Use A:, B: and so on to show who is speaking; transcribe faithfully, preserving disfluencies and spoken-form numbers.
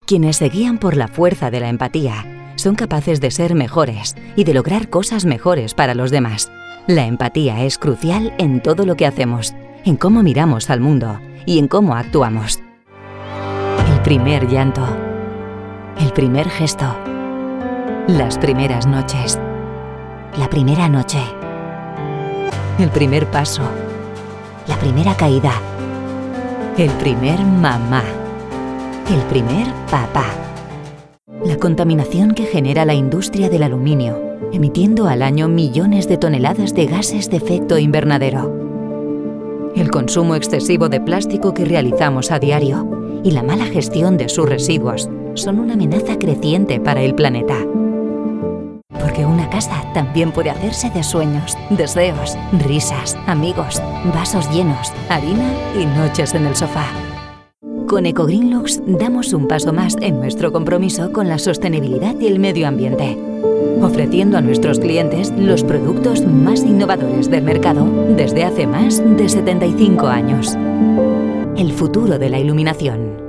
A: Quienes se guían por la fuerza de la empatía son capaces de ser mejores y de lograr cosas mejores para los demás. La empatía es crucial en todo lo que hacemos, en cómo miramos al mundo y en cómo actuamos. El primer llanto, el primer gesto, las primeras noches, la primera noche, el primer paso, la primera caída, el primer mamá, el primer papá. La contaminación que genera la industria del aluminio, emitiendo al año millones de toneladas de gases de efecto invernadero. El consumo excesivo de plástico que realizamos a diario y la mala gestión de sus residuos son una amenaza creciente para el planeta. Porque una casa también puede hacerse de sueños, deseos, risas, amigos, vasos llenos, harina y noches en el sofá. Con EcoGreenLux damos un paso más en nuestro compromiso con la sostenibilidad y el medio ambiente, ofreciendo a nuestros clientes los productos más innovadores del mercado desde hace más de setenta y cinco años. El futuro de la iluminación.